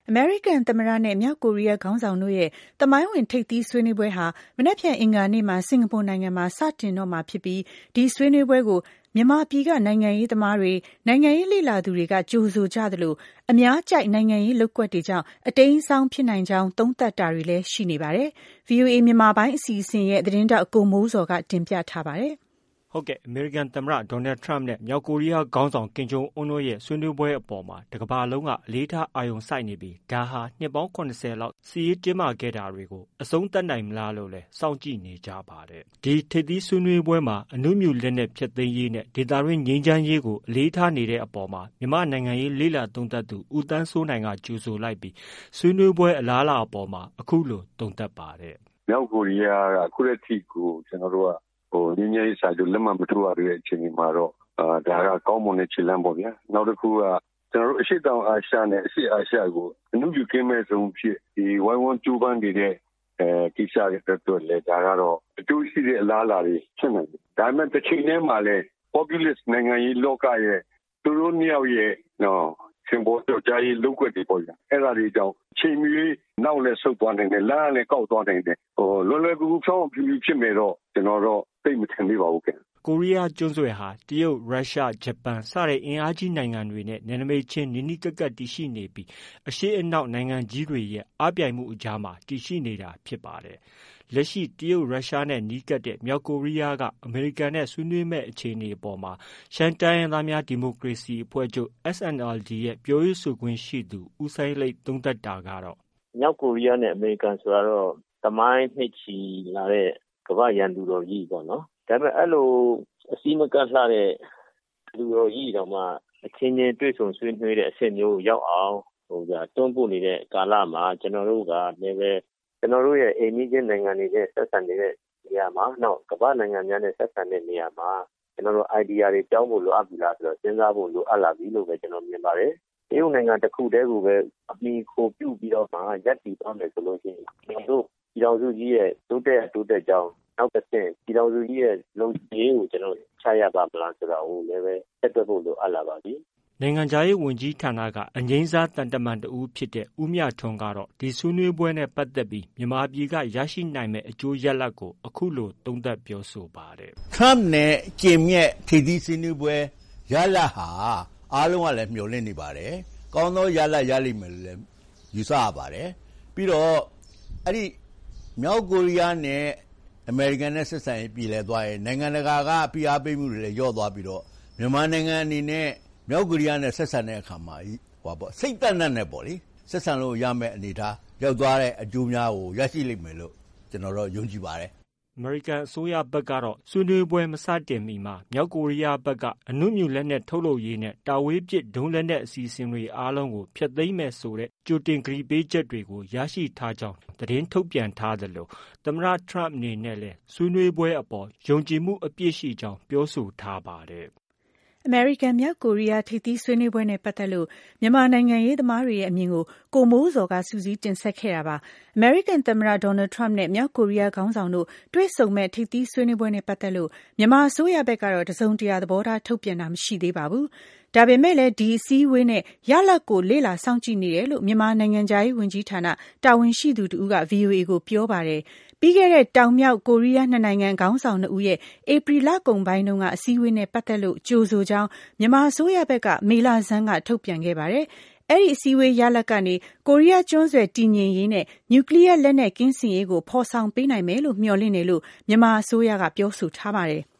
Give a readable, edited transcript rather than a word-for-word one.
အမေရိကန်သမ္မတနဲ့မြောက်ကိုရီးယားခေါင်းဆောင်တို့ရဲ့သမိုင်းဝင်ထိပ်သီးဆွေးနွေးပွဲဟာမနက်ဖြန်အင်္ဂါနေ့မှာစင်ကာပူနိုင်ငံမှာစတင်တော့မှာဖြစ်ပြီးဒီဆွေးနွေးပွဲကိုမြန်မာပြည်ကနိုင်ငံရေးသမားတွေနိုင်ငံရေးလေ့လာသူတွေကကြိုဆိုကြသလိုအများကြိုက်နိုင်ငံရေးလုပ်ကွက်တွေကြောင့်အတိမ်းအစောင်းဖြစ်နိုင်ကြောင်းသုံးသပ်တာတွေလည်းရှိနေပါတယ်။ VOA မြန်မာပိုင်းအစီအစဉ်ရဲ့သတင်းတောက်ကိုမိုးစော်ကတင်ပြထားပါတယ်။ဟုတ်ကဲ့အမေရိကန်သမ္မတဒေါ်နယ်ထရမ့်နဲ့မြောက်ကိုရီးယားခေါင်းဆောင်ကင်ဂျုံအွန်းတို့ရဲ့ဆွေးနွေးပွဲအပေါ်မှာတကမ္ဘာလုံးကအလေးထားအာရုံစိုက်နေပြီးဒါဟာနှစ်ပေါင်း70လောက်စစ်ရေးတင်းမာခဲ့တာတွေကိုအဆုံးသတ်နိုင်မလားလို့လဲစောင့်ကြည့်နေကြပါတယ်။ဒီထိပ်သီးဆွေးနွေးပွဲမှာအနုမြူလက်နက်ဖျက်သိမ်းရေးနဲ့ဒေသတွင်းငြိမ်းချမ်းရေးကိုအလေးထားနေတဲ့အပေါ်မှာမြန်မာနိုင်ငံရေးလေ့လာသုံးသပ်သူဦးသန်းစိုးနိုင်ကကြိုဆိုလိုက်ပြီးဆွေးနွေးပွဲအလားအလာအပေါ်မှာအခုလိုသုံးသပ်ပါတယ်။မြောက်ကိုရီးယားကအခုတစ်ထိကိုကျွန်တော်တို့ကငြိမ်းချမ်းရေးစာချုပ်လက်မှတ်မထိုးရတဲ့အချိန်မှာတော့ဒါကကောင်းမွန်တဲ့ခြေလှမ်းပေါ့ဗျာနောက်တစ်ခုကကျွန်တော်တို့အရှေ့တောင်အာရှနဲ့အရှေ့အာရှကိုအနုမြူကင်းမဲ့ဆုံးဖြစ်ဒီဝိုင်းဝန်းကြိုးပမ်းနေတဲ့ကိစ္စတွေအတွက်လည်းဒါကတော့အကျိုးရှိတဲ့အလားအလာတွေဖြစ်နေတယ်ဒါပေမဲ့တစ်ချိန်တည်းမှာလည်း populist နိုင်ငံရေးလောကရဲ့သူတို့နှစ်ယောက်ရဲ့စင်ပေါ်တော့ကြားရေးလုပ်ွက်တွေပေါ့ဗျာအဲ့ဒါတွေကြောင့်ချိန်မီနောက်လည်းဆုတ်သွားနိုင်တယ်လမ်းလည်းကောက်သွားနိုင်တယ်လွယ်လွယ်ကူကူဖြောင်းဖြူဖြူဖြစ်မယ်တော့ကျွန်တော်တော့သိမထင်သေးပါဘူးခင်ကိုရီးယားကျွန်းဆွယ်ဟာတရုတ်ရုရှားဂျပန်စတဲ့အင်အားကြီးနိုင်ငံတွေနဲ့နယ်နိမိတ်ချင်းနီးနီးကပ်ကပ်တည်ရှိနေပြီးအရှေ့အနောက်နိုင်ငံကြီးတွေရဲ့အားပြိုင်မှုအကြားမှာတည်ရှိနေတာဖြစ်ပါတယ်လက်ရှိတရုတ်ရုရှားနဲ့နီးကပ်တဲ့မြောက်ကိုရီးယားကအမေရိကန်နဲ့ဆွေးနွေးမဲ့အခြေအနေအပေါ်မှာရှမ်းတိုင်းရင်းသားများဒီမိုကရေစီအဖွဲ့ချုပ် SNLD ရဲ့ပြောရေးဆိုခွင့်ရှိသူဦးစိုင်းလိတ်သုံးသပ်တာကတော့မြောက်ကိုရီးယားနဲ့အမေရိကန်ဆိုတော့သမိုင်းနှစ်ချီလာတဲ့ကမ္ဘာရန်သူတော်ကြီးပေါ့နော်ဒါပေမဲ့အဲ့လိုအစည်းမကတ်လှတဲ့လူတော်ကြီးတောင်မှအချင်းချင်းတွေ့ဆုံဆွေးနွေးတဲ့အဆင့်မျိုးရောက်အောင်တွန်းပို့နေတဲ့ကာလမှာကျွန်တော်တို့ကလည်းပဲကျွန်တော်တို့ရဲ့အိမ်နီးချင်းနိုင်ငံတွေနဲ့ဆက်ဆံနေတဲ့နေရာမှာနောက်ကမ္ဘာနိုင်ငံများနဲ့ဆက်ဆံတဲ့နေရာမှာကျွန်တော်တို့ idea တွေပြောင်းဖို့လိုအပ်ပြီလားဆိုတော့စဉ်းစားဖို့လိုအပ်လာပြီလို့ပဲကျွန်တော်မြင်ပါတယ်တရုတ်နိုင်ငံတစ်ခုတည်းကိုပဲအမိခိုပြုပြီးတော့မှရပ်တည်သွားမယ်ဆိုလို့ရှိရင်ကျွန်တော်တို့ပြည်တော်စုကြီးရဲ့တိုးတက်ကြောင်းနောက်တစ်ဆင့်ပြည်တော်စုကြီးရဲ့လုံခြုံရေးကိုကျွန်တော်ချရပါမလားဆိုတာကိုလည်းပဲဆက်တွက်ဖို့လိုအပ်လာပါပြီနိုင်ငံခြားရေးဝန်ကြီးဌာနကအငြိမ်းစားတန်တမန်တဦးဖြစ်တဲ့ဦးမြထွန်းကတော့ဒီဆွေးနွေးပွဲနဲ့ပတ်သက်ပြီးမြန်မာပြည်ကရရှိနိုင်မဲ့အကျိုးရလဒ်ကိုအခုလိုသုံးသပ်ပြောဆိုပါတယ်ထရမ့်နဲ့ကျင်မြက်ထိပ်သီးဆွေးနွေးပွဲရလဒ်ဟာအားလုံးကလည်းမျှော်လင့်နေပါတယ်ကောင်းသောရလဒ်ရလိမ့်မယ်လို့လည်းယူဆရပါတယ်ပြီးတော့အဲ့ဒီမြောက်ကိုရီးယားနဲ့အမေရိကန်နဲ့ဆက်ဆံရေးပြည်လဲသွားရင်နိုင်ငံတကာကဖိအားပေးမှုတွေလည်းရော့သွားပြီးတော့မြန်မာနိုင်ငံအနေနဲ့မြောက်ကိုရီးယားနဲ့ဆက်ဆံတဲ့အခါမှာစိတ်သက်သက်နဲ့ပေါ့လေဆက်ဆံလို့ရမယ့်အနေအထားရောက်သွားတဲ့အကျိုးများကိုရရှိလိမ့်မယ်လို့ကျွန်တော်တို့ယုံကြည်ပါတယ်အမေရိကန်အစိုးရဘက်ကတော့ဆွေးနွေးပွဲမစတင်မီမှာမြောက်ကိုရီးယားဘက်ကအနုမြူလက်နက်ထုတ်လုပ်ရေးနဲ့တာဝေးပစ်ဒုံးလက်နက်အစီအစဉ်တွေအားလုံးကိုဖျက်သိမ်းမယ်ဆိုတဲ့ကြိုတင်ကတိပေးချက်တွေကိုရရှိထားကြောင်းသတင်းထုတ်ပြန်ထားသလိုသမ္မတထရမ့်အနေနဲ့လည်းဆွေးနွေးပွဲအပေါ်ယုံကြည်မှုအပြည့်ရှိကြောင်းပြောဆိုထားပါတယ်အမေရိကန်မြောက်ကိုရီးယားထိပ်သီးဆွေးနွေးပွဲနဲ့ပတ်သက်လို့မြန်မာနိုင်ငံရေးသမားတွေရဲ့အမြင်ကိုကိုမိုးစော်ကစူးစီးတင်ဆက်ခဲ့တာပါ။အမေရိကန်သမ္မတဒေါ်နယ်ထရမ့်နဲ့မြောက်ကိုရီးယားခေါင်းဆောင်တို့တွေ့ဆုံမဲ့ထိပ်သီးဆွေးနွေးပွဲနဲ့ပတ်သက်လို့မြန်မာအစိုးရဘက်ကတော့တစုံတရာသဘောထားထုတ်ပြန်တာမရှိသေးပါဘူး။ဒါပေမဲ့လည်းဒီအစည်းအဝေးနဲ့ရလဒ်ကိုလေ့လာစောင့်ကြည့်နေတယ်လို့မြန်မာနိုင်ငံခြားရေးဝန်ကြီးဌာနတာဝန်ရှိသူတူက VOA ကိုပြောပါတယ်။ပြီးခဲ့တဲ့တောင်မြောက်ကိုရီးယားနှစ်နိုင်ငံခေါင်းဆောင်2ဦးရဲ့ဧပြီလကုန်ပိုင်းတုန်းကအစည်းအဝေးနဲ့ပတ်သက်လို့ကြိုဆိုကြောင်းမြန်မာအစိုးရဘက်ကမေလဆန်းကထုတ်ပြန်ခဲ့ပါတယ်။အဲ့ဒီအစည်းအဝေးရလဒ်ကနေကိုရီးယားကျွန်းဆွယ်တည်ငြိမ်ရေးနဲ့နျူကလ িয়ার လက်နက်ကင်းစင်ရေးကိုဖော်ဆောင်ပေးနိုင်မယ်လို့မျှော်လင့်တယ်လို့မြန်မာအစိုးရကပြောဆိုထားပါတယ်။